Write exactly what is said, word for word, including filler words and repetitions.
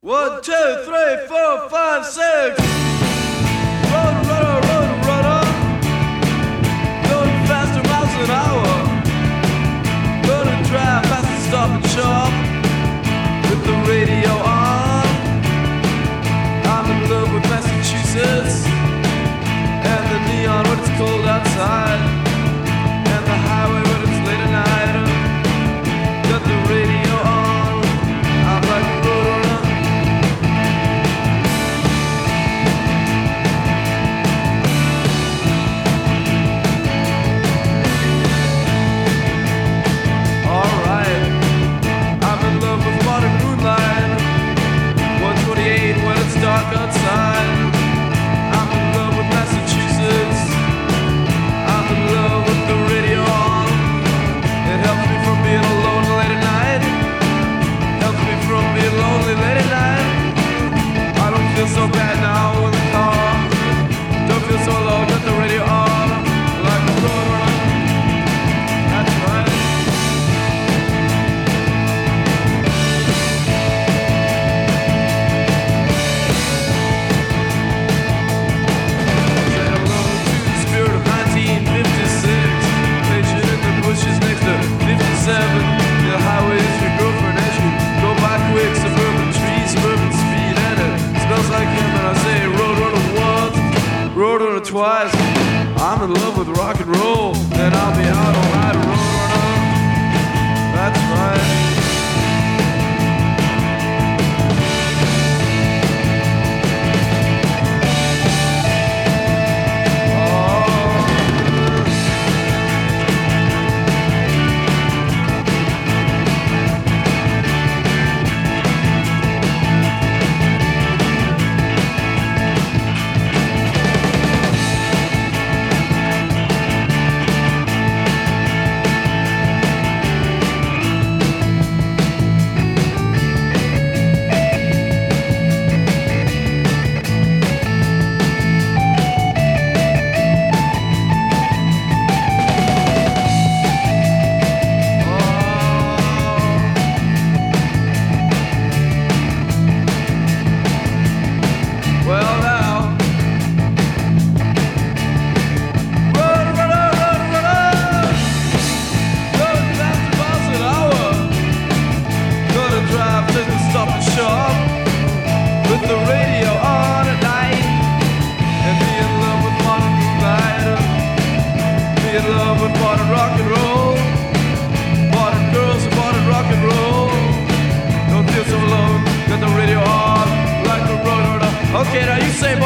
One, two, three, four, five, six. Run, run, run, run, going faster miles an hour. Gonna drive fast and stop and shop with the radio on. I'm in love with Massachusetts and the neon when it's cold outside, and the highway when it's late at night. Got the radio on. I'm like a roadrunner. Alright, I'm in love with modern moonlight. one twenty-eight when it's dark outside. I'm in love with Massachusetts. I'm in love with the radio on. It helps me from being alone late at night. Helps me from being lonely late at night. I don't feel so bad now in the car. Don't feel so alone, got the radio on. Like a roadrunner. That's right. Say hello to the spirit of nineteen fifty-six. Patient in the bushes next to fifty-seven. The highway is your girlfriend as you go by quick. Suburban trees, suburban speed, and it smells like him. And I say roadrunner once, roadrunner twice. I'm in love with rock and roll, and I'll be out all night, roadrunner. That's right. Well now, run, run, run, run, run, going fast miles an hour. Gonna drive to the stop and shop with the radio on at night, and be in love with modern moonlight. Be in love with modern rock and roll, modern girls and modern rock and roll. Don't feel so alone, got the radio on like a roadrunner. Okay, now you say,